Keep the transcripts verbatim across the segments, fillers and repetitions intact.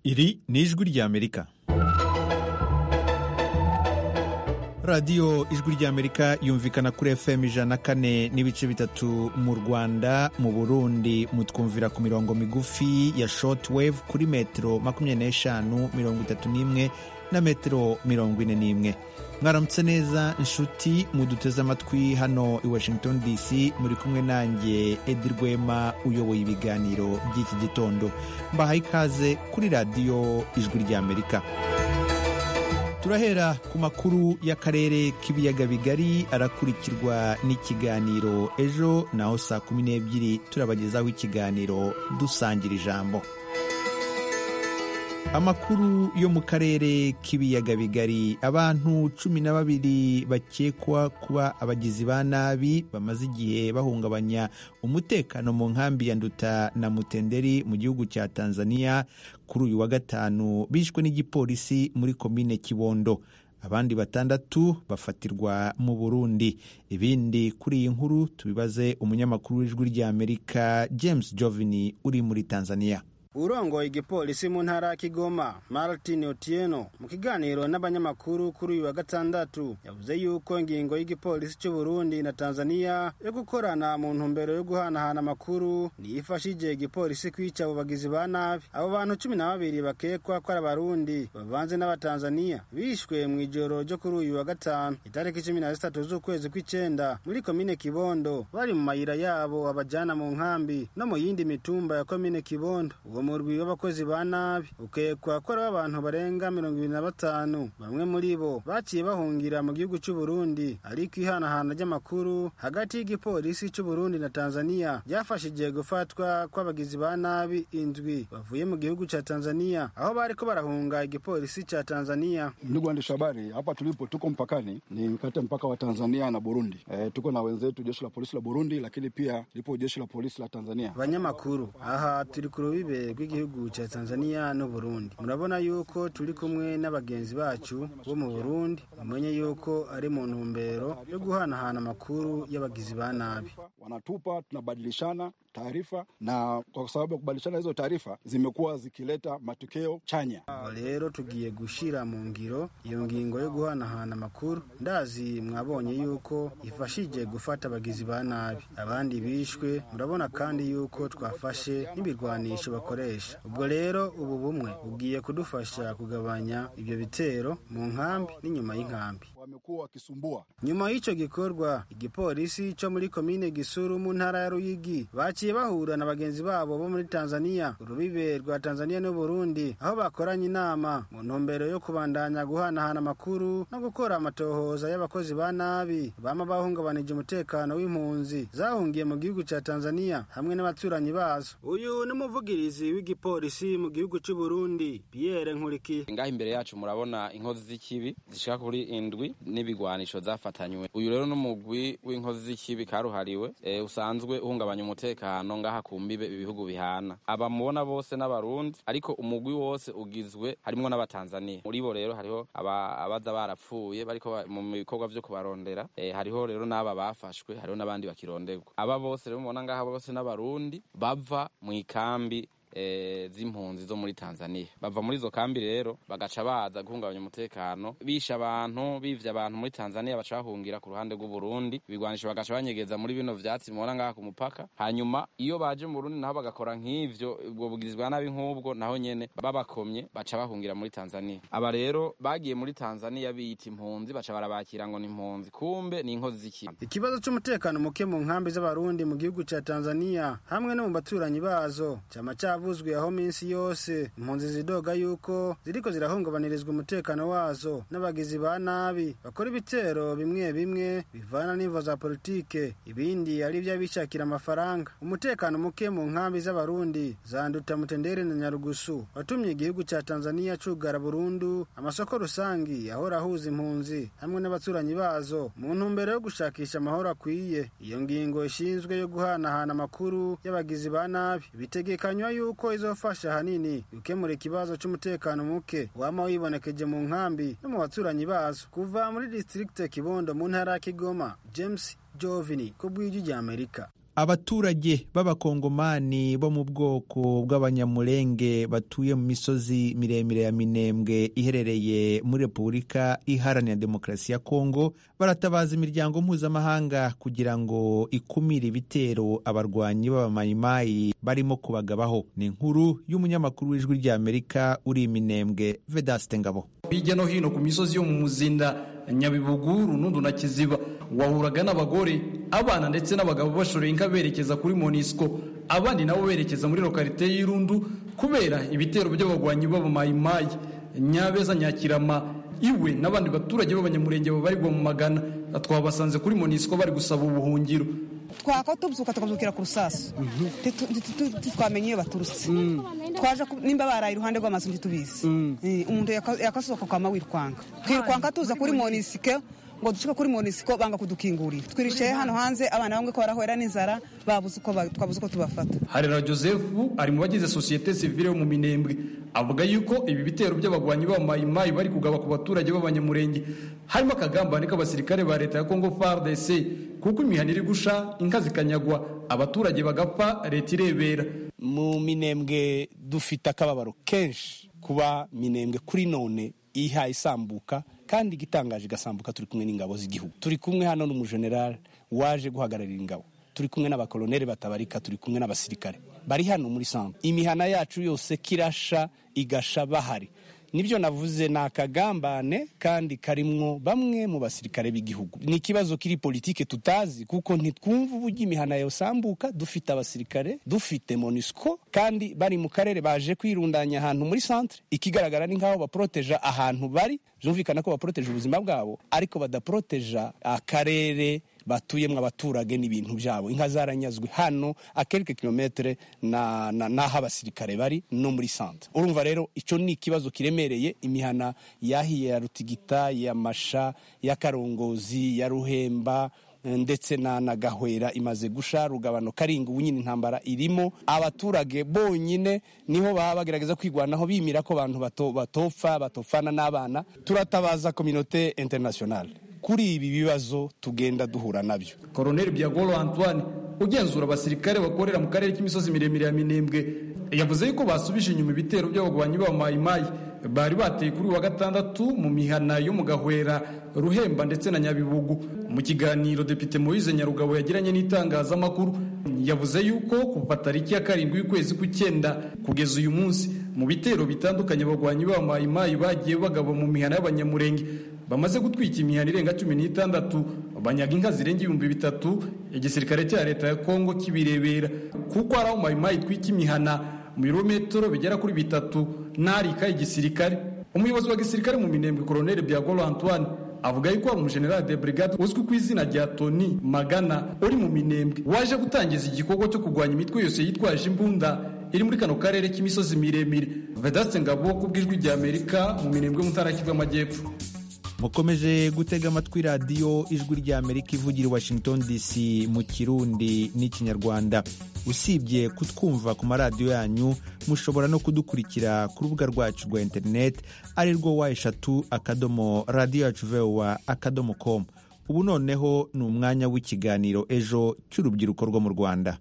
Iri ni ijwi ry'Amerika. Radiyo ijwi ry'Amerika yumvikana kuri F M ijana na kane n'ibice bitatu mu Rwanda. Mu Burundi mutwumvira ku mirongo migufi ya shortwave kuri metero makumyabiri n'eshanu, mirongo itatu n'imwe na metero mirongo ine n'imwe. Mwaramutse neza inshuti muduteze amatwi hano i Washington D C, muri kumwe nanjye Edi Rwema uyoboye ibiganiro by'iki gitondo. Mbahaye ikaze kuri radiyo ijwi ry'Amerika. Turahera ku makuru y'akarere k'ibiyaga bigari, arakurikirwa n'ikiganiro ejo, naho saa kumi n'ebyiri turabagezaho ikiganiro dusangira ijambo. Amakuru yo mu karere k'ibiyaga bigari. Abantu cumi na babiri bakekwa kuba abagizi ba nabi bamaze igihe bahungabanya umutekano mu nkambi ya Nduta na Mutenderi mu gihugu cya Tanzania kuri uyu wa gatanu bishwe n'igipolisi muri komine Kibondo. Abandi batandatu bafatirwa mu Burundi. Ibindi kuri iyi nkuru tubibaze umunyamakuru w'ijwi ry'Amerika James Jovini uri muri Tanzania. Urongoye igipolisi mu ntara ya Kigoma Martin Otieno mu kiganiro n'abanyamakuru kuri uyu wa gatandatu yavuze yuko ingingo y'igipolisi cy'u Burundi na Tanzania yo gukorana mu ntumbero yo guhanahana amakuru niyifashije igipolisi kwica abo bagizi ba nabi. Abo bantu cumi na babiri bakekwa ko ari Abarundi bavanze n'Abatanzania bishwe mu ijoro ryo kuri uyu wa gatanu itariki cumi na zitatu z'ukwezi kw'icenda muri komine Kibondo, bari mu mayira yabo abajana mu nkambi no mu yindi mitumba ya komine Kibondo. Umurwi w'abakozi ba nabi ukekwa ko ari abantu barenga mirongo ibiri na batanu. Bamwe muri bo baciye bahungira mu gihugu cy'u Burundi, ariko ihanahana ry'amakuru hagati y'igipolisi cy'u Burundi na Tanzania byafashije gufatwa kw'abagizi ba nabi indwi bavuye mu gihugu cha Tanzania, aho bariko barahunga igipolisi cha Tanzania. Ndugu waandishi habari, hapa tulipo tuko mpakani, ni kati mpaka wa Tanzania na Burundi. E, tuko na wenzetu jeshi la polisi la Burundi, lakini pia lipo jeshi la polisi la Tanzania. Banyamakuru, aha turi ku rubibe rw'igihugu cya Tanzania no Burundi. Murabona yuko turi kumwe n'abagenzi bacu bo mu Burundi, umenye yuko ari mu ntumbero yo guhanahana amakuru y'abagizi ba nabi. Wanatupa, tunabadilishana taarifa, na kwa sababu ya kubadilishana hizo taarifa zimekuwa zikileta matokeo chanya. Rero tugiye gushira mu ngiro iyo ngingo yo guhanahana amakuru. Ndazi mwabonye yuko ifashije gufata abagizi ba nabi, abandi bishwe. Murabona kandi yuko twafashe n'ibirwanisho bakoresha. Ubwo rero ubu bumwe ugiye kudufasha kugabanya ibyo bitero mu nkambi n'inyuma y'inkambi. Wamekuwa wakisumbua. Nyuma y'icyo gikorwa, igipolisi cyo muri komine Gisuru mu ntara ya Ruyigi baciye bahura na bagenzi babo bo muri Tanzania, urubibe rwa Tanzania no Burundi, aho bakoranye inama mu ntumbero yo kubandanya guhanahana amakuru no gukora amatohoza y'abakozi ba nabi bama bahungabanije umutekano w'impunzi zahungiye mu gihugu cya Tanzania hamwe n'abaturanyi bazo. Uyu ni umuvugirizi w'igipolisi mu gihugu cy'u Burundi, Pierre Nkuriki. Ngaho imbere yacu murabona inkozi z'ikibi zishaka kuri indwi n'ibigwanisho zafatanywe. Uyu rero n'umugwi w'inkozi z'ikibi karuhariwe e, usanzwe uhungabanya umutekano ngaha kumbibe ibihugu bihana. Aba mubona bose n'Abarundi, ariko umugwi wose ugizwe harimo n'Abatanzania. Muri bo rero hariho aba abaza barapfuye bariko mu bikorwa byo kubarondera. E, hariho rero n'aba bafashwe, hariho n'abandi bakironderwa. Aba bose rero mubona ngaha bose n'Abarundi bava mu ikambi E, z'impunzi zo muri Tanzania. Bava muri zo kambi rero bagaca baza guhungabanya umutekano, bisha abantu, bivya abantu muri Tanzania, baca bahungira ku ruhande rw'u Burundi, bigwanisha bagaca banyegeza muri bino vyatsi mubona ngaha ku mupaka. Hanyuma iyo baje mu Burundi naho bagakora nk'ivyo, ubwo bugizi bwa nabi nk'ubwo, naho nyene babakomye baca bahungira muri Tanzania. Aba rero bagiye muri Tanzania biyita impunzi, baca barabakira ngo ni impunzi, kumbe ni inkozi z'ikibi. Ikibazo c'umutekano muke mu nkambi z'Abarundi mu gihugu ca Tanzania hamwe no mu baturanyi bazo cyama vuzwe aho minsi yose impunzi zidoga yuko ziriko zirahungabanirizwa umutekano wazo n'abagizi ba nabi bakora ibitero bimwe bimwe bivana n'imvo za politike, ibindi ari byo bishakira amafaranga. Umutekano muke mu nkambi z'Abarundi za Nduta, Mutenderi na Nyarugusu watumye igihugu cya Tanzania cugara burundu amasoko rusangi ahora ahuza impunzi hamwe n'abaturanyi bazo mu ntumbero yo gushakisha amahoro akwiye. Iyo ngingo ishinzwe yo guhanahana amakuru y'abagizi ba nabi bitegekanywa yuko izofasha hanini gukemura ikibazo cy'umutekano muke wama wibonekeje mu nkambi no mu baturanyi bazo. Kuva muri district Kibondo mu ntara ya Kigoma, James Jovini ku bw'ijwi ry'Amerika. Abaturage b'abakongomani bo mu bwoko bw'abanyamulenge batuye mu misozi miremire ya Minembwe iherereye muri Repubulika Iharanira Demokarasi ya Kongo baratabaza imiryango mpuzamahanga kugira ngo ikumire ibitero abarwanyi b'abamayimayi barimo kubagabaho. Ni inkuru y'umunyamakuru w'Ijwi ry'Amerika uri Minembwe Vedaste Ngabo. Hirya no hino ku misozi yo mu Muzinda, Nyabibugu, Runundu na Kiziba wahuraga n'abagore, abana ndetse n'abagabo bashoreye inka berekeza kuri Monisco, abandi nabo berekeza muri lokalite y'Irundu kubera ibitero by'abagwanyi b'abamayimayi. Nyabeza, Nyakirama, iwe n'abandi baturage b'abanyamurenge babarirwa mu magana twabasanze kuri Monisco bari gusaba ubuhungiro. Twako tubuzuka tukabukira ku rusasu twamenye iyo baturutse twaje nimba baraye iruhande rw'amazu ntitubizi umuntu yakasohoka kwa mawirkwanga twirkwanga tuza kuri Monisco ngo dushika kuri Monisco banga kudukingurira twirishaye hano hanze abana bamwe ko barahwera n'inzara babuze uko twabuze uko tubafata. Harera Joseph ari mu bagize societe civile yo mu Minembwe avuga yuko ibi bitero by'abagwanyi b'abamayimayi bari kugaba ku baturage b'abanyamurenge harimo akagambane k'abasirikare ba leta ya Congo F A R D C kuko imihana iri gusha inka zikanyagwa abaturage bagapfa leta irebera. Mu Minembwe dufite akababaro kenshi kuba Minembwe kuri none iha isambuka kandi gitangaje gasambuka turi kumwe n'ingabo z'igihugu, turi kumwe hano n'umujenerali waje guhagararira ingabo, turi kumwe n'abakoloneli batabarika, turi kumwe n'abasirikare bari hano muri sambu. Imihana yacu yose kirasha igasha bahari. Nibyo navuze na akagambane kandi karimwo bamwe mu basirikare b'igihugu. Ni ikibazo kiri politike tutazi kuko ntitwumva uburyo imihana yosambuka dufite abasirikare, dufite Monisco kandi bari mu karere baje kwirundanya ahantu muri centre. Ikigaragara ni nkaho baproteja ahantu bari, byumvikana ko baproteja ubuzima bwabo ariko badaproteja akarere batuyemwe abaturage n'ibintu byabo. Inka zaranyazwe hano a quelques kilomètres na naho abasirikare bari no muri centre. Urumva rero ico ni ikibazo kiremereye. Imihana yahiye ya Rutigita, ya Masha, ya Karongozi, ya Ruhemba ndetse na Nagahwera imaze gusha. Rugabano Karinga ubunyine intambara irimo, abaturage bonyine niho baba bagerageza kwigwanaho bimira ko abantu bato batopfa batofana n'abana. Turatabaza communauté internationale kuri ibi bibazo tugenda duhura nabyo. Colonel Byagolo Antoine ugenzura abasirikare bakorera mu karere k'imisozi miremire ya Minembwe yavuze yuko basubije inyuma ibitero by'abagwanyi b'abamayimayi bari bateye kuri wa gatandatu mu mihana yo mu Gahwera, Ruhemba ndetse na Nyabibugu. Mu kiganiro Depite Moise Nyarugabo yagiranye n'itangazamakuru yavuze yuko kuva tariki ya karindwi y'ukwezi kw'icyenda kugeza uyu munsi mu bitero bitandukanye abagwanyi b'abamayimayi bagiye bagaba mu mihana y'abanyamurenge bamaze gutwika imihana irenga cumi n'itandatu, banyaga inka zirenga ibihumbi bitatu. Igisirikare cya leta ya Kongo kibirebera kuko ari aho mayimayi twika imihana mu birometero bigera kuri bitatu narika igisirikare. Umuyobozi wa gisirikare mu Minembwe Colonel Byagolo Antoine avuga yuko ari umujenerali de brigade uzwi ku izina rya Tony Magana uri mu Minembwe waje gutangiza igikorwa cyo kurwanya imitwe yose yitwaje imbunda iri muri kano karere k'imisozi miremire. Vedaste Ngabo ku bw'Ijwi ry'Amerika mu Minembwe mu ntara y'Kivu y'Amajyepfo. Mukomeje gutega amatwi radiyo Ijwi ry'Amerika ivugira i Washington D C mu Kirundi n'Ikinyarwanda. Usibye kutwumva ku maradiyo yanyu, mushobora no kudukurikira ku rubuga rwacu rwa internet ari rwo wa eshatu akadomo radiyo yacu voa akadomo com. Ubu noneho ni umwanya w'ikiganiro ejo cy'urubyiruko rwo mu Rwanda.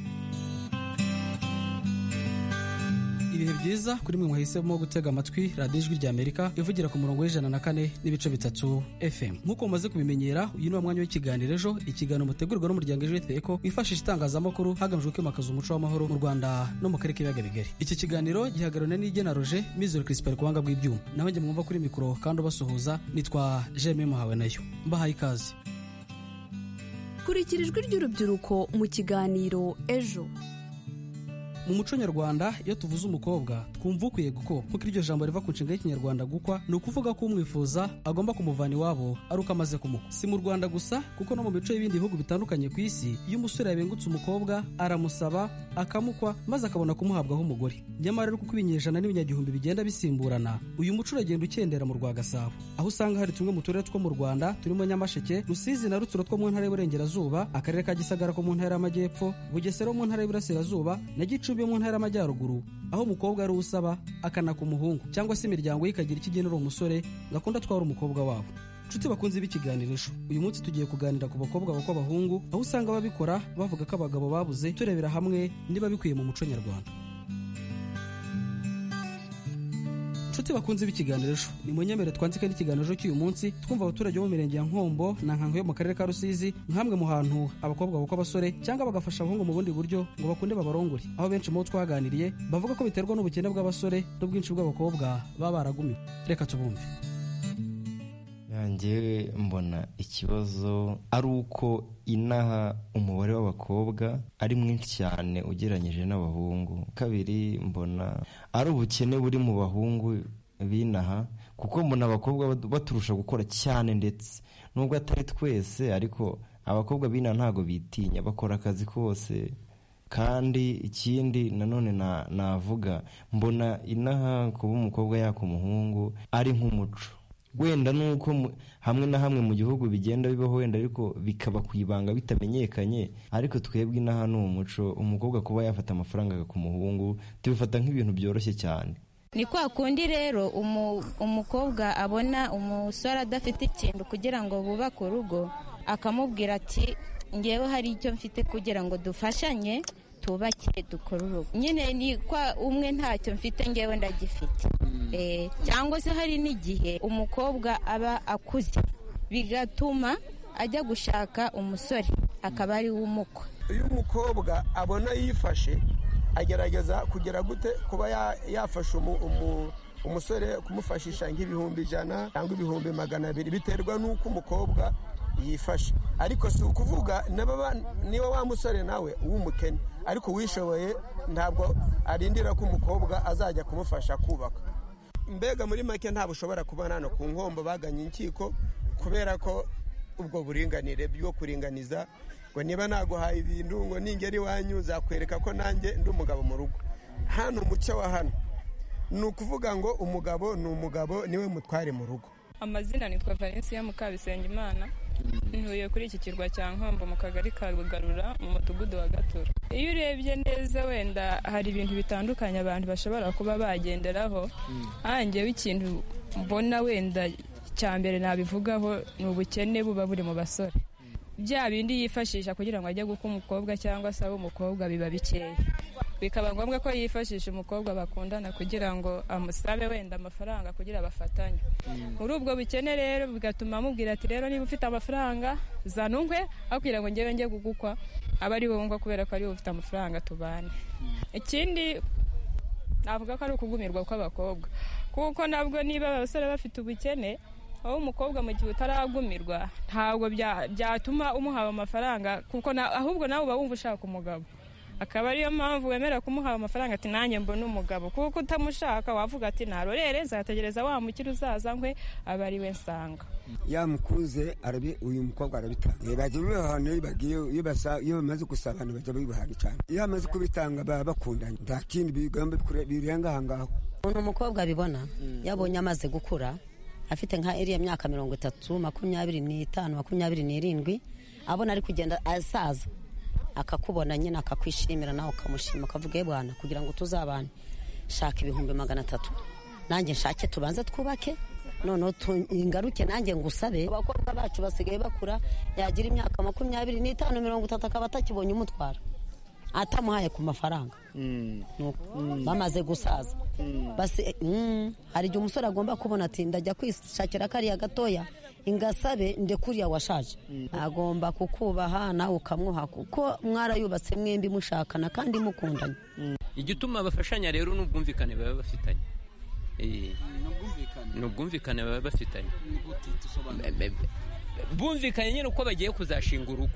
Ibihe byiza kuri mwe mwahisemo gutega amatwi radiyo Ijwi ry'Amerika ivugira ku murongo w'ijana na kane n'ibice bitatu F M. Nk'uko mumaze kubimenyera, uyu ni umwanya w'ikiganiro ejo, ikiganiro mutegurwa n'umuryango Ejo Eko wifashisha itangazamakuru hagamijwe kwimakaza umuco w'amahoro mu Rwanda no mu karere k'ibiyaga bigari. Iki kiganiro gihagarariwe n'Igena Roger, Mizero Crispin ku buhanga bw'ibyuma. Naho njye mwumva kuri mikoro kandi ubasuhuza nitwa Jeme Muhawe nayo. Mbahaye ikaze. Kurikira ijwi ry'urubyiruko mu kiganiro ejo. Mu muco nyarwanda iyo tuvuze umukobwa twumva ukwiye gukwa, kuko iryo jambo riva ku nshinga y'ikinyarwanda gukwa ni ukuvuga ko umwifuza agomba kumuvana iwabo ari uko amaze kumukwa. Si mu Rwanda gusa kuko no mu mico y'ibindi bihugu bitandukanye ku isi, iyo umusore yabengutse umukobwa aramusaba akamukwa maze akabona kumuhabwaho umugore. Nyamara rero kuko ibinyejana n'ibinyagihumbi bigenda bisimburana, uyu muco uragenda ukendera mu Rwagasabo, aho usanga hari tumwe mu turere two mu Rwanda turimo Nyamasheke, Rusizi na Rutsiro two mu ntara y'Iburengerazuba, akarere ka Gisagara ko mu ntara y'Amajyepfo, Bugesera mu ntara y'Iburasirazuba na Gicumbi yo mu ntara y'Amajyaruguru, aho umukobwa ari usaba akanaka umuhungu, cyangwa se imiryango ye ikagira ikigenera umusore gakunda twara umukobwa wabo. nshuti bakunze b'ikiganirisho, uyu munsi tugiye kuganira ku bakobwa b'abahungu, aho usanga babikora bavuga ko abagabo babuze, turebera hamwe niba bikwiye mu muco nyarwanda. nshuti bakunze b'ikiganirisho, ni munyemere twanzike n'ikiganiro cy'uyu munsi twumva abaturage bo mu mirenge ya Nkombo na Nkanka yo mu karere ka Rusizi nk'amwe mu hantu abakobwa bakwa abasore cyangwa bagafasha abahungu mu bundi buryo ngo bakunde babarongore, aho benshi mu bo twaganiriye bavuga ko biterwa n'ubukene bw'abasore n'ubwinshi bw'abakobwa baba baragumiwe. Reka tubumve. Njyewe mbona ikibazo ari uko inaha umubare w'abakobwa ari mwinshi cyane ugereranyije n'abahungu. Kabiri, mbona ari ubukene buri mu bahungu binaha, kuko mbona abakobwa baturusha gukora cyane, ndetse nubwo atari twese, ariko abakobwa binaha ntago bitinya, bakora akazi kose. Kandi ikindi nanone na, navuga mbona inaha kuba umukobwa yaka umuhungu ari nk'umuco. Wenda nuko hamwe na hamwe mu gihugu bigenda bibaho, wenda ariko bikaba kwibanga bitamenyekanye, ariko twebwe inaha ni umuco, umukobwa kuba yafata amafaranga ku muhungu tubifata nk'ibintu byoroshye cyane. Ni kwa kundi rero umu, umukobwa abona umusore adafite ikintu kugira ngo bubake urugo, akamubwira ati ngewe hari icyo mfite kugira ngo dufashanye tubake dukora urugo. Nyine ni kwa umwe ntacyo mfite ngewe ndagifite. Eh, cyangwa se hari n'igihe umukobwa aba akuze bigatuma ajya gushaka umusore akaba ari w'umukwe. Iyo umukobwa abona yifashe agerageza kugera gute kuba yafasha umu, umu, umusore kumufashisha nk'ibihumbi ijana cyangwa ibihumbi magana abiri, biterwa n'uko umukobwa yifashe. Ariko si ukuvuga niba wa musore nawe w'umukene ariko wishoboye ntabwo arindira ko umukobwa azajya kumufasha kubaka. Mbega muri make ntabwo ushobora kubona hano ku Nkombo baganye inkiko kubera ko ubwo buringanire bwo kuringaniza, ngo niba naguhaye ibintu ngo ningeri wanyu zakwereka ko nanjye ndi umugabo mu rugo. Hano umuco wa hano ni ukuvuga ngo umugabo ni umugabo, niwe mutware mu rugo. Amazina nitwa Valencia Mukabisengimana, ntuye kuri iki kirwa cya Nkombo mu kagari ka Rugarura mu mudugudu wa Gatura. Iyo urebye neza wenda hari ibintu bitandukanye abantu bashobora kuba bagenderaho, hanjyewe ikintu mbona wenda cya mbere nabivugaho ni ubukene buba buri mu basore. Bya bindi yifashisha kugira ngo ajye guka umukobwa cyangwa se abe umukobwa biba bikeya, bikaba ngombwa ko yifashisha umukobwa bakundana kugira ngo amusabe wenda amafaranga kugira bafatanye. Muri ubwo bukene rero bigatuma amubwira ati rero niba ufite amafaranga zanunkwe, akwira ngo ngewe njye gugukwa aba ari wowe ngo kubera ko ari ufite amafaranga tubane. Ikindi navuga ko ari ukugumirwa kw'abakobwa, kuko nabwo niba abasore bafite ubukene, aho umukobwa mu gihe utaragumirwa ntabwo byatuma umuha amafaranga, kuko ahubwo nawe uba wumva ushaka umugabo. Akaba ariyo mpamvu wemera kumuha amafaranga ati nanjye mbona umugabo, kuko utamushaka wavuga ati narorere nzategereza wa mukiri uzaza nkwe aba ari we nsanga. Yamukunze arabi uyu mukobwa arabitanga. Baje bibahanira bagiye iyo bamaze gusabana baje bibahana cyane. Iyo amaze kubitanga baba bakundanye, nta kindi bigomba birenga ahangaho. Uno mukobwa bibona yabonye amaze gukura, afite nka iriya myaka mirongo itatu makumyabiri n'itanu makumyabiri n'irindwi, abona ari kugenda asaza, akakubona nyine akakwishimira nawe ukamushima, akavuga bwana kugira ngo tuzabane shaka ibihumbi magana atatu nanjye nshake tubanze twubake noneho ingaruke nanjye ngusabe. Abakobwa bacu basigaye bakura, yagira imyaka makumyabiri n'itanu mirongo itatu akaba atakibonye umutwara atamuhaye ku mafaranga. Bamaze gusaza basi hari igihe umusore agomba kubona ati ndajya kwishakira kariya gatoya ingasabe ndekuriya washaje. Agomba kukubaha nawe ukamwuha, kuko mwarayubatse mwembi mushakana kandi mukundanye. Igituma bafashanya rero n'ubwumvikane baba bafitanye. N'ubwumvikane baba bafitanye bumvikanye nyine uko bagiye kuzashinga urugo.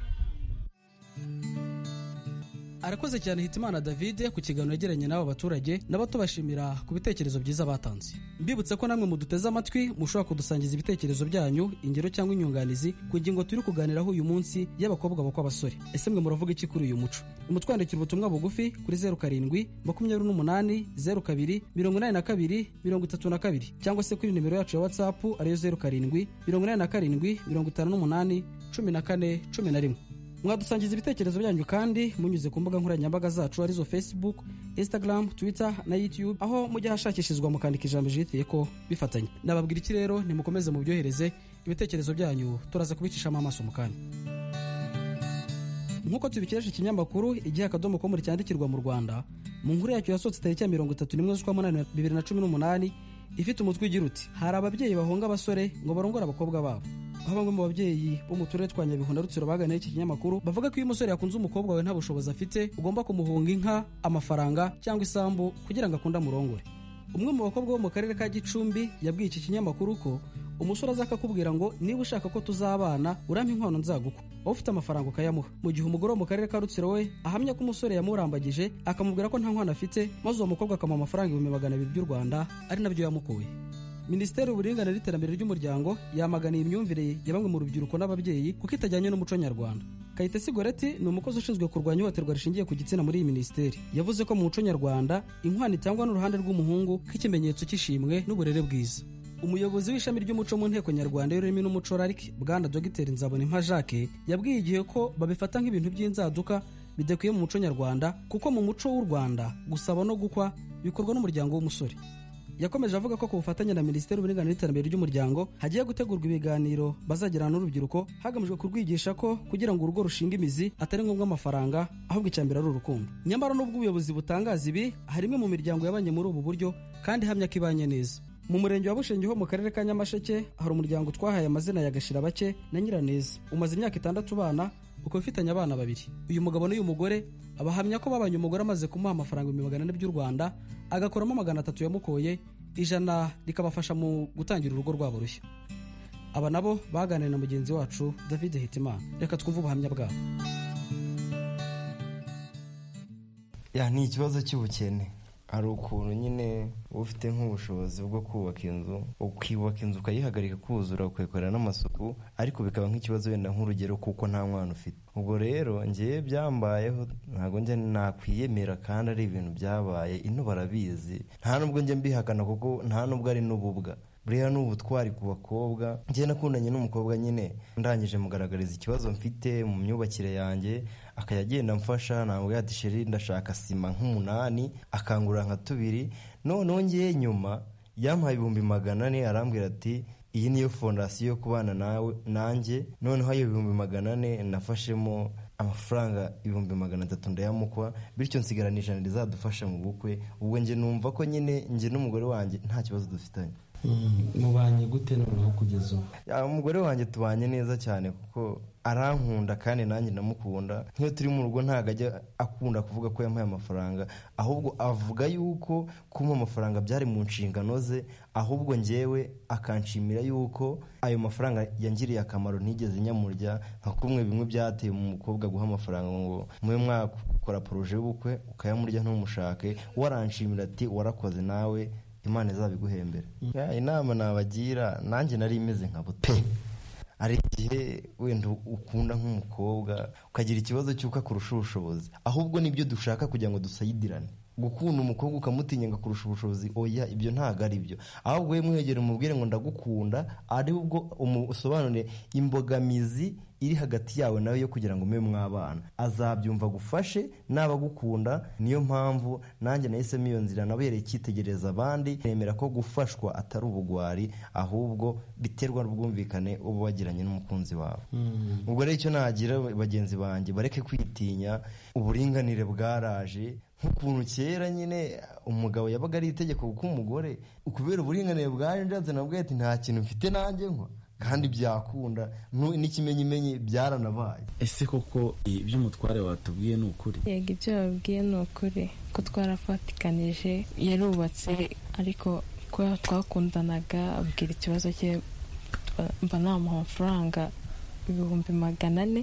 Arakoze cyane Hitimana David ku kiganiro yagiranye n'abo baturage, nabo tubashimira ku bitekerezo byiza batanze. Mbibutse ko namwe muduteze amatwi mushobora kudusangiza ibitekerezo byanyu, ingero cyangwa inyunganizi ku ngingo turi kuganiraho uyu munsi y'abakobwa bakwa abasore. Ese mwe muravuga iki kuri uyu muco? Umutwandikira ubutumwa bugufi kuri zeru karindwi makumyabiri n'umunani zeru kabiri mirongo inani na kabiri mirongo itatu na kabiri, cyangwa se kuri nimero yacu ya WhatsApp ariyo zeru karindwi mirongo inani na karindwi mirongo itanu n'umunani cumi na kane cumi na rimwe. mwadusangiza ibitekerezo byanyu kandi munyuze ku mbuga nkoranyambaga zacu arizo Facebook, Instagram, Twitter na YouTube, aho mujya hashakishizwa mukandika ijambo jiteye ko bifatanye. Nababwira iki rero, nimukomeze mu byohereze ibitekerezo byanyu, turaza kubicishamo amaso mu kanya. Nkuko tubikesha ikinyamakuru Igihe akadomo ko muri cyandikirwa mu Rwanda, mu nkuru yacyo yasohotse tariki ya mirongo itatu n'imwe z'ukwa munani bibiri na cumi n'umunani, ifite umutwe ugira uti hari ababyeyi bahonga abasore ngo barongore abakobwa babo. Aho bamwe mu babyeyi bo mu turere twa Nyabihu na Rutsiro baganiriye iki kinyamakuru bavuga ko iyo umusore yakunze umukobwa we nta bushobozi afite, ugomba kumuhunga inka, amafaranga cyangwa isambu kugira ngo akunde amurongore. Umwe mu bakobwa bo mu karere ka Gicumbi yabwiye iki kinyamakuru ko umusore azaka kubwira ngo niba ushaka ko tuzabana urampa inkwano nzagukwa, wowe ufite amafaranga ukayamuha. Mu gihe umugore wo mu karere ka Rutsiro we ahamya ko umusore yamurambagije akamubwira ko nta nkwano afite, maze uwo mukobwa akamuha amafaranga ibihumbi magana abiri by'u Rwanda, ari nabyo yamukoye. Minisiteri y'Uburinganire n'Iterambere ry'Umuryango yamaganiye imyumvire ya bamwe mu rubyiruko n'ababyeyi kuko itajyanye n'umuco nyarwanda. Kayitesi Goreti ni umukozi ushinzwe kurwanya ihohoterwa rishingiye ku gitsina muri iyi minisiteri. Yavuze ko mu muco nyarwanda inkwano itangwa n'uruhande rw'umuhungu nk'ikimenyetso cy'ishimwe n'uburere bwiza. Umuyobozi w'ishami ry'umuco mu nteko nyarwanda y'ururimi n'umuco R A R C, Bwana Dogiteri Nzabonimpa Jacques, yabwiye Igihe ko babifata nk'ibintu by'inzaduka bidakwiye mu muco nyarwanda, kuko mu muco w'u Rwanda gusaba no gukwa bikorwa n'umuryango w'umusore. Yakomeje avuga ko ku bufatanye na Minisiteri y'Uburinganire n'Iterambere ry'Umuryango hagiye gutegurwa ibiganiro bazagirana n'urubyiruko hagamijwe kurwigisha ko kugira ngo urugo rushinga imizi atari ngombwa amafaranga, ahubwo icyambere ari urukundo. Nyamara n'ubwo ubuyobozi butangaza ibi, hari imwe mu miryango yabanye muri ubu buryo kandi ihamya ko ibanye neza. Mu murenge wa Bushenge ho mu karere ka Nyamasheke hari umuryango twahaye amazina ya Gashira Bake na Nyiraneza, umaze imyaka itandatu bana, ukaba ufitanye abana babiri. Uyu mugabo n'uyu mugore abahamya ko babanye umugore amaze kumuha amafaranga ibihumbi magana ane by'u Rwanda, agakoramo magana atatu yamukoye, ijana rikabafasha mu gutangira urugo rwabo rushya. Aba nabo baganiriye na mugenzi wacu David Hitimana. Reka twumve ubuhamya bwabo. Ya ni ikibazo cy'ubukene. Hari ukuntu nyine ufite nk'ubushobozi bwo kubaka inzu, ukubaka inzu ukayihagarika kuzura, ukayikorera n'amasuku, ariko bikaba nk'ikibazo wenda nk'urugero kuko nta mwana ufite. Ubwo rero ngiye byambayeho, ntabwo njye nakwiyemera kandi ari ibintu byabaye, ino barabizi, nta nubwo njye mbihakana kuko nta nubwo ari n'ububwa. Buriya n'ubutwari ku bakobwa. Njye nakundanye n'umukobwa nyine ndangije mugaragariza ikibazo mfite mu myubakire yanjye, akajya agenda mfasha, ntabwo yati sheri ndashaka sima nk'umunani, akangura nka tubiri. Noneho ngiye nyuma yampaye ibihumbi magana ane, arambwira ati iyi niyo fondasiyo yo kubana nawe nanjye. Noneho ayo ibihumbi magana ane nafashemo amafaranga ibihumbi magana atatu ndayamukwa, bityo nsigarana ijana rizadufasha mu bukwe. Ubwo njye numva ko nyine njye n'umugore wanjye nta kibazo dufitanye. Mubanye gute noneho kugeza ubu? Umugore wanjye tubanye neza cyane kuko arankunda kandi nanjye ndamukunda. Nk'iyo turi mu rugo ntabwo ajya akunda kuvuga ko yampaye amafaranga, ahubwo avuga yuko kumpa amafaranga byari mu nshingano ze, ahubwo njyewe akanshimira yuko ayo mafaranga yangiriye akamaro, ntigeze nyamurya nka kumwe bimwe byateye mu mukobwa guha amafaranga ngo mube mwakora poroje y'ubukwe ukayamurya ntumushake. Waranshimira ati warakoze nawe Imana izabiguhembera. Ya inama nabagira, nanjye nari imeze nka bote. Ari igihe wenda ukunda nk'umukobwa ukagira ikibazo cy'uko akurusha ubushobozi, ahubwo nibyo dushaka kugira ngo dusayidirane. Gukunda umukobwa ukamutinya ngo akurusha ubushobozi, oya ibyo ntago ari byo. Ahubwo we mwegere umubwire ngo ndagukunda, ari ubwo umusobanurire imbogamizi iri hagati yawe nawe yo kugira ngo mube mwabana. Azabyumva gufashe n'abagukunda. Niyo mpamvu nanjye nahisemo iyo nzira, nabereye icyitegereza abandi, nemera ko gufashwa atari ubugwari, ahubwo biterwa n'ubwumvikane uba wagiranye n'umukunzi wawe. Mm. Ubwo rero icyo nagira bagenzi banjye, bareke kwitinya. Uburinganire bwaraje nk'ukuntu kera nyine umugabo yabaga ari itegeko kuko umugore, ukubera uburinganire bwaje ndaze nabwo ati nta kintu mfite nanjye nkwa, kandi byakunda n'ikimenyimenyi byaranabaye. Ese koko iby'umutware watubwiye ni ukuri? Yego, ibyo wabwiye ni ukuri ko twarafatikanije. Yarubatse ariko ko twakundanaga, abwira ikibazo cye, mba namuha amafaranga ibihumbi magana ane,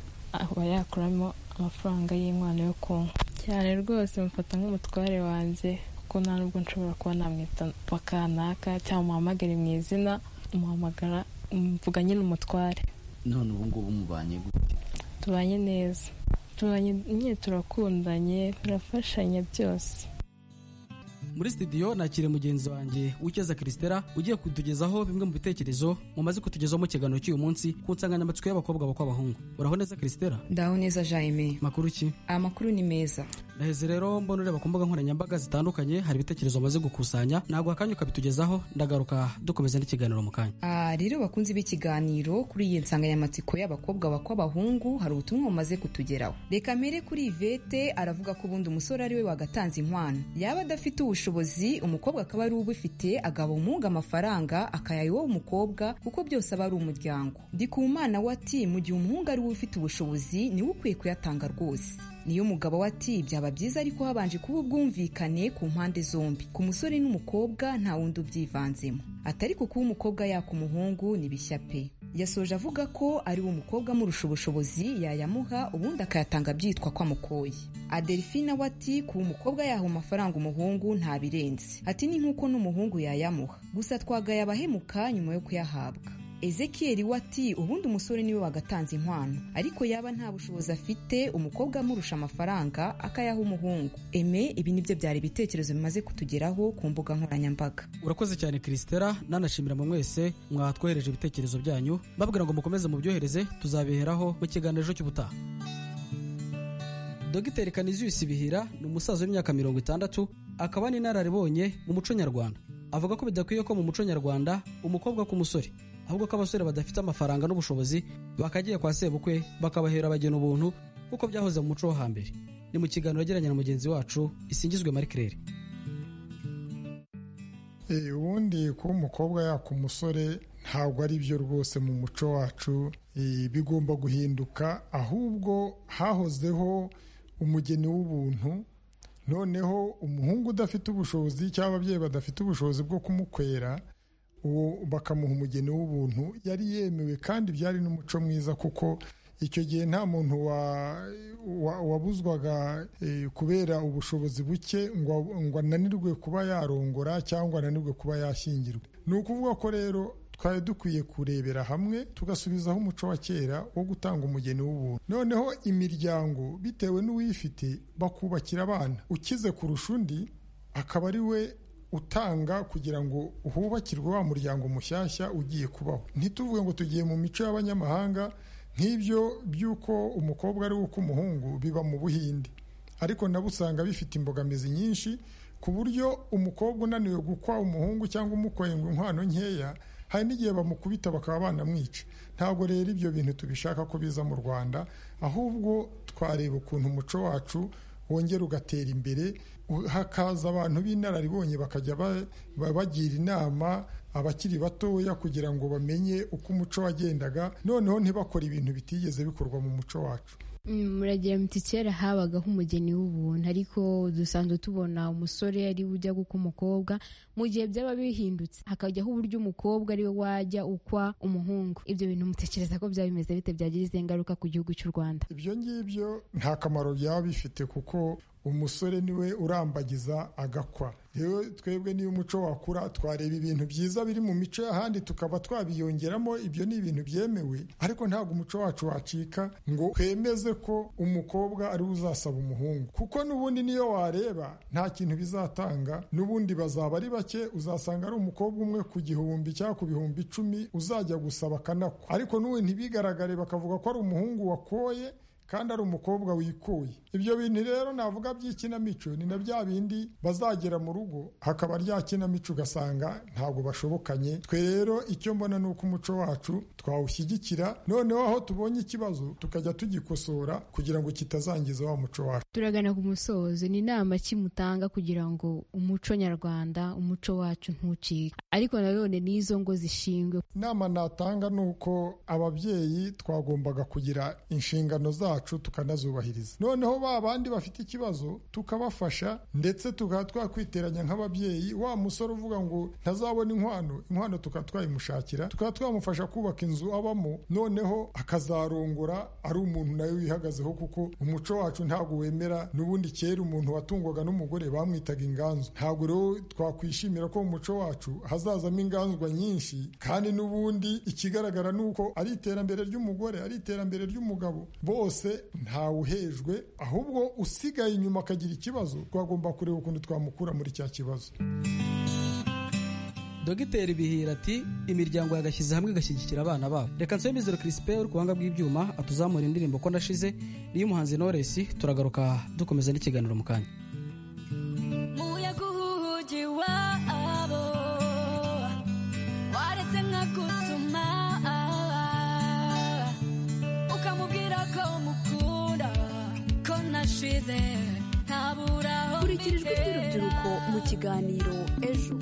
aba yakuramo amafaranga y'inkwano yo kunywa. Cyane rwose mufata nk'umutware wanjye kuko nta nubwo nshobora kuba namwita bakanaka cyangwa muhamagare mu izina, umuhamagara mvuga nyine umutware. None ubu ngubu mubanye gute? Tubanye neza, tubanye nyine turakundanye, turafashanya byose. muri studio nakire mugenzi wanjye Uwikeza Christella ugiye kutugezaho bimwe mu bitekerezo mumaze kutugezaho mu kiganiro cy'uyu munsi ku nsanganyamatsiko y'abakobwa bakwa abahungu. Uraho neza Christella? Ndaho neza Jaime. Makuru ki? Amakuru ni meza. Naheze rero mbona ureba ku mbuga nkoranyambaga zitandukanye hari ibitekerezo bamaze gukusanya, ntabwo akanya ukabitugezaho, ndagaruka dukomeza n'ikiganiro mu kanya. Ah, rero bakunzi b'ikiganiro kuri iyi nsanganyamatsiko y'abakobwa bakwa abahungu hari ubutumwa bumaze kutugeraho. Reka mpere kuri Ivete, aravuga ko ubundi umusore ari we wagatanze inkwano, yaba adafite ubushobozi umukobwa akaba ari ubufite, agaba umuhungu amafaranga akayaha uwo umukobwa kuko byose aba ari umuryango. Ndikumana we ati mu gihe umuhungu ari we ufite ubushobozi niwe ukwiye kuyatanga rwose. Niyo mugabo we ati byaba byiza ariko habanje kuba ubwumvikane ku mpande zombi, ku musore n'umukobwa nta wundi ubyivanzemo, atari ko kuba umukobwa yaka umuhungu ni bishya pe. Yasoje avuga ko ari wo mukobwa amurusha ubushobozi yayamuha ubundi akayatanga byitwa ko amukoye. Adelphine we ati kuba umukobwa yaha amafaranga umuhungu nta birenze, ati ni nk'uko n'umuhungu yayamuha, gusa twagaye abahemuka nyuma yo kuyahabwa. Ezekiel we ati ubundi umusore niwe wagatanze inkwano, ariko yaba nta bushobozi afite umukobwa amurusha amafaranga akayaha umuhungu. Eme, ibi nibyo byari ibitekerezo bimaze kutugeraho ku mbuga nkoranyambaga. Urakoze cyane Christella, nanashimira mu mwese mwatwohereje ibitekerezo byanyu, babwira ngo mukomeze mubyohereze, tuzabiheraho mu kiganiro cy'ubutaha. Dr Canisius Bihira ni umusaza w'imyaka mirongo itandatu, akaba n'inararibonye mu muco nyarwanda. Avuga ko bidakwiye ko mu muco nyarwanda umukobwa k'umusore, ahubwo ko abasore badafite amafaranga n'ubushobozi bakagiye kwa sebukwe bakabahera abageni ubuntu kuko byahoze mu muco wo hambere. Ni mu kiganiro yagiranye na mugenzi wacu Isingizwe Marie Claire. Eh, ubundi kuba umukobwa yaka umusore ntabwo ari byo rwose mu muco wacu, e, bigomba guhinduka, ahubwo hahozeho umugeni w'ubuntu, noneho umuhungu udafite ubushobozi cyangwa ababyeyi badafite ubushobozi bwo kumukwera uwo bakamuha umugeni w'ubuntu, yari yemewe kandi byari n'umuco mwiza kuko icyo gihe nta muntu wabuzwaga kubera ubushobozi buke ngo ananirwe kuba yarongora cyangwa ananirwe kuba yashyingirwa. Ni ukuvuga ko rero twari dukwiye kurebera hamwe tugasubizaho umuco wa kera wo gutanga umugeni w'ubuntu. Noneho imiryango bitewe n'uwifite bakubakira abana, ukize kurusha undi akaba ari we utanga kugira ngo hubakirwe wa muryango mushyashya ugiye kubaho. Ntituvuge ngo tugiye mu mico y'abanyamahanga nk'ibyo by'uko umukobwa ari uko umuhungu biba mu Buhinde, ariko nabo usanga bifite imbogamizi nyinshi ku buryo umukobwa unaniwe gukwa umuhungu cyangwa umukoye ngo inkwano nkeya hari n'igihe bamukubita bakaba banamwica. Ntabwo rero ibyo bintu tubishaka ko biza mu Rwanda, ahubwo twareba ukuntu umuco wacu wongera ugatera imbere, hakaza abantu b'inararibonye bakajya bagira inama abakiri batoya kugira ngo bamenye uko umuco wagendaga, noneho ntibakore ibintu bitigeze bikorwa mu muco wacu. Muragira muti kera habagaho umugeni w'ubuntu, ariko dusanzwe tubona umusore ari ujya guka umukobwa, mu gihe byaba bihindutse hakajyaho uburyo umukobwa ari we wajya ukwa umuhungu. Ibyo bintu mutekereza ko byaba bimeze bite, byagira izihe ngaruka ku gihugu cy'u Rwanda? Ibyo ngibyo nta kamaro byaba bifite kuko umusore niwe urambagiza agakwa. Rero twebwe niyo umuco wakura twareba ibintu byiza biri mu mico y'ahandi tukaba twabiyongeramo, ibyo ni ibintu byemewe, ariko ntabwo umuco wacu wacika ngo twemeze ko umukobwa ari uzasaba umuhungu, kuko n'ubundi niyo wareba nta kintu bizatanga, n'ubundi bazaba ari bake, uzasanga ari umukobwa umwe ku gihumbi cyangwa ku bihumbi icumi uzajya gusaba akanakwa, ariko n'ubu ntibigaragare bakavuga ko ari umuhungu wakoye kandi ari umukobwa wikuye. Ibyo bintu rero navuga by'ikinamico ni na bya bindi bazagera mu rugo hakaba rya kinamico ugasanga ntabwo bashobokanye. Twe rero icyo mbona ni uko umuco wacu twawushyigikira, noneho aho tubonye ikibazo tukajya tugikosora kugira ngo kitazangiza wa muco wacu. Turagana ku musozo, ni inama kimutanga kugira ngo umuco nyarwanda, umuco wacu ntucike, ariko nanone n'izo ngo zishingwe? Inama natanga ni uko ababyeyi twagombaga kugira inshingano zacu tukanazubahiriza, noneho ba bandi bafite ikibazo tukabafasha, ndetse tukaba twakwiteranya nk'ababyeyi. Wa musore uvuga ngo ntazabona inkwano, inkwano tukaba twayimushakira, tukaba twamufasha kubaka inzu abamo, noneho akazarongora ari umuntu nawe wihagazeho, kuko umuco wacu ntabwo wemera. N'ubundi kera umuntu watungwaga n'umugore bamwitaga inganzu. Ntabwo rero twakwishimira ko mu muco wacu hazazamo inganzwa nyinshi, kandi n'ubundi ikigaragara ni uko ari iterambere ry'umugore ari iterambere ry'umugabo, bose bose ntawuhejwe, ahubwo usigaye inyuma akagira ikibazo twagomba kureba ukuntu twamukura muri cya kibazo. Dogiteri Bihira ati imiryango yagashyize hamwe igashyigikira abana babo. Reka nsebe Mizero Crispin uri ku buhanga bw'ibyuma atuzamura indirimbo ko ndashize niyo umuhanzi Knowless, turagaruka dukomeza n'ikiganiro mu kanya. Kurikirijwe ry'urubyiruko mu kiganiro ejo.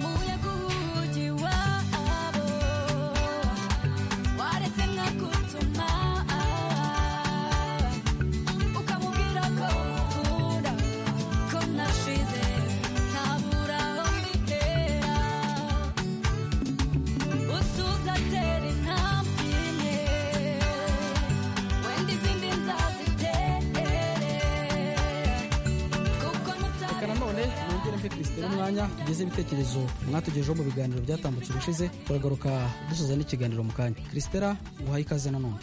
Umwanya tugeze ibitekerezo mwatugejeho mu biganiro byatambutse ubushize, turagaruka dusoza n'ikiganiro mu kanya. Christella, guhaye ikaze nanone.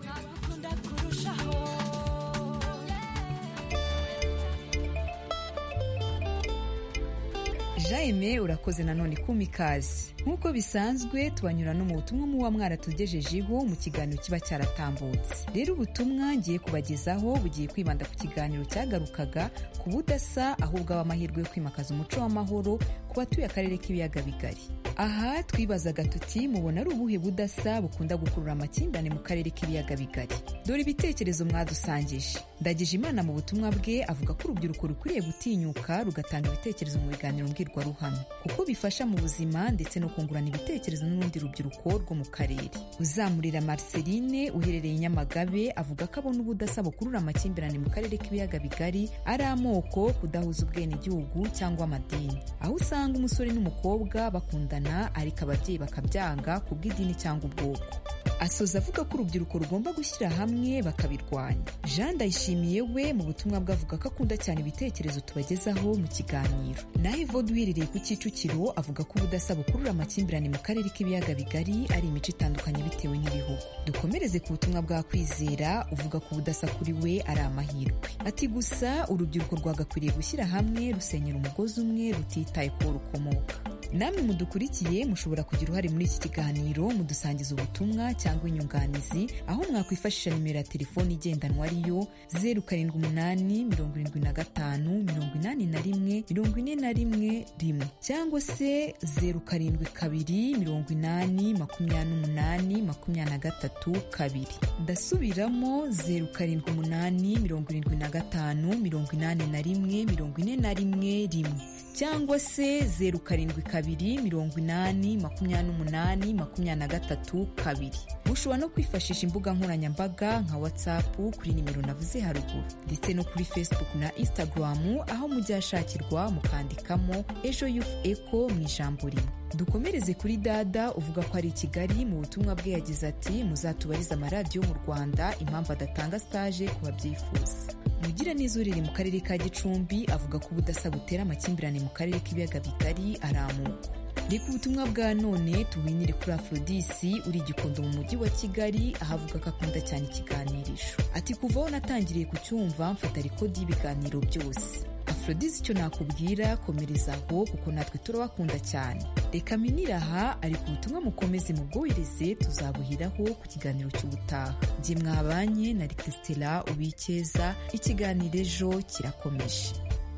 Jaime, urakoze nanone kuma ikaze. Nk'uko bisanzwe tubanyura no mu butumwa muba mwaratugejejeho mu kiganiro kiba cyaratambutse. Rero ubutumwa ngiye kubagezaho bugiye kwibanda ku kiganiro cyagarukaga ku budasa, ahubwo aba amahirwe yo kwimakaza umuco w'amahoro ku batuye akarere k'ibiyaga bigari. Aha twibazaga tuti mubona ari ubuhe budasa bukunda gukurura amakimbirane mu karere k'ibiyaga bigari? Dore ibitekerezo mwadusangije. Ndagije Imana mu butumwa bwe avuga ko urubyiruko rukwiriye gutinyuka rugatanga ibitekerezo mu biganiro mbwirwaruhame kuko bifasha mu buzima ndetse no kungurana ibitekerezo n'urundi rubyiruko rwo mu karere. Uzamurira Marceline uherereye Nyamagabe avuga ko abona ubudasa bukurura amakimbirane mu karere k'ibiyaga bigari ari amoko, kudahuza ubwenegihugu cyangwa amadini, aho usanga umusore n'umukobwa bakundana ariko ababyeyi bakabyanga ku bw'idini cyangwa ubwoko. Asoza avuga ko urubyiruko rugomba gushyira hamwe bakabirwanya. Jean Ndayishimiye we mu butumwa bwe avuga ko akunda cyane ibitekerezo tubagezaho mu kiganiro. Naho Evode uherereye ku Kicukiro avuga ko ubudasa bukurura amakimbirane mu karere k'ibiyaga bigari ari imico itandukanye bitewe n'ibihugu. Dukomereze ku butumwa bwa Kwizera uvuga ko ubudasa kuri we ari amahirwe. Ati gusa urubyiruko rwagakwiriye gushyira hamwe rusenyera umugozi umwe rutitaye ko rukomoka. Namwe mudukurikiye mushobora kugira uruhare muri iki kiganiro mudusangiza ubutumwa cyangwa inyunganizi, aho mwakwifashisha nimero ya telefoni igendanwa ariyo zeru karindwi umunani mirongo irindwi na gatanu mirongo inani na rimwe mirongo ine na rimwe rimwe cyangwa se zeru karindwi kabiri mirongo inani makumyabiri n'umunani makumyabiri na gatatu kabiri. Ndasubiramo zeru karindwi umunani mirongo irindwi na gatanu mirongo inani na rimwe mirongo ine na rimwe rimwe cyangwa se zeru karindwi kabiri mirongo inani makumyabiri n'umunani makumyabiri na gatatu kabiri. Mushobora no kwifashisha imbuga nkoranyambaga nka WhatsApp kuri nimero navuze haruguru ndetse no kuri Facebook na Instagram, aho mujya hashakirwa mukandikamo Ejo Youth Echo mu ijambo rimwe. Dukomereze kuri Dada uvuga ko ari i Kigali. Mu butumwa bwe yagize ati muzatubariza amaradiyo mu Rwanda impamvu adatanga stage ku babyifuza. Mugira n'izurire mu karere ka Gicumbi avuga ko ubudasa butera amakimbirane mu karere k'ibiyaga bigari ari amoko. Reka ubutumwa bwa none tuwinire kuri Aphrodisi uri Gikondo mu mujyi wa Kigali, ahavuga ko akunda cyane ikiganirisho. Ati kuva aho natangiriye kucyumva mfata rekodi y'ibiganiro byose. Aphrodisi icyo nakubwira komereza aho kuko natwe turabakunda cyane. Reka minira aha ariko ubutumwa mukomeze mubwohereze tuzabuhiraho ku kiganiro cy'ubutaha. Jye mwabanye na Christella Uwikeza, ikiganiro ejo kirakomeje.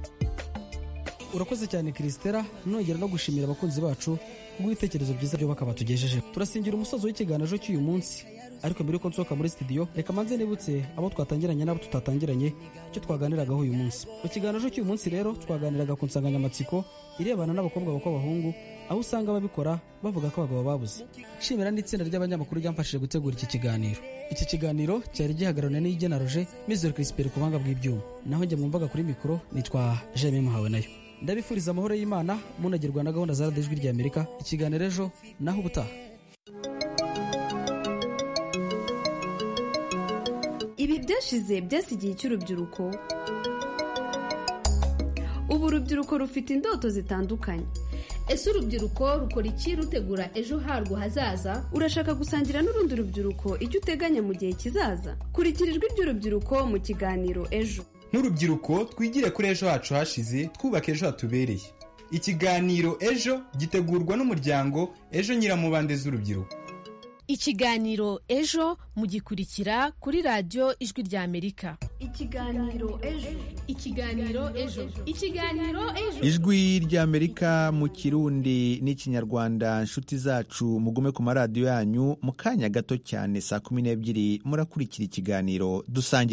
Urakoze cyane Christella, nongera no gushimira abakunzi bacu kubw'ibitekerezo byiza byo bakabatugejeje. Turasingira umusozo w'ikiganiro cy'uyu munsi, ariko mbere yuko nsohoka muri studio reka manze nibutse abo twatangiranye n'abo tutatangiranye icyo twaganiragaho uyu munsi. Mu kiganiro cy'uyu munsi rero twaganiraga ku nsanganyamatsiko irebana n'abakobwa b'abahungu, aho usanga babikora bavuga ko abagabo babuze. Nshimira n'itsinda ry'abanyamakuru ryamfashije gutegura iki kiganiro. Iki kiganiro cyari gihagararanye n'Igena Roger, Mizero Crispin ku buhanga bw'ibyuma, naho njye mwumvaga kuri mikoro nitwa Jaime Muhawe nayo. Ndabifuriza amahoro y'Imana, munagirwa na gahunda za Radio Ijwi ry'Amerika. Ikiganiro ejo naho ubutaha. Ibi byashize byasigiye icy'urubyiruko. Ubu urubyiruko rufite indoto zitandukanye. ese urubyiruko rukora iki rutegura ejo harwo hazaza? Urashaka gusangira n'urundi rubyiruko icyo uteganya mu gihe kizaza? Kurikira ijwi ry'urubyiruko mu kiganiro ejo. Nk'urubyiruko twigire kuri ejo hacu hashize, twubake ejo hatubereye. Ikiganiro ejo gitegurwa n'umuryango Ejo Nyiramubande z'urubyiruko. Ikiganiro ejo mugikurikira kuri radiyo Ijwi ry'Amerika. Ikiganiro ejo. Ikiganiro ejo. Ikiganiro ejo. Ijwi ry'Amerika mu Kirundi n'Ikinyarwanda. Nshuti zacu mugume ku maradiyo yanyu, mu kanya gato cyane saa kumi n'ebyiri murakurikira ikiganiro dusangiye.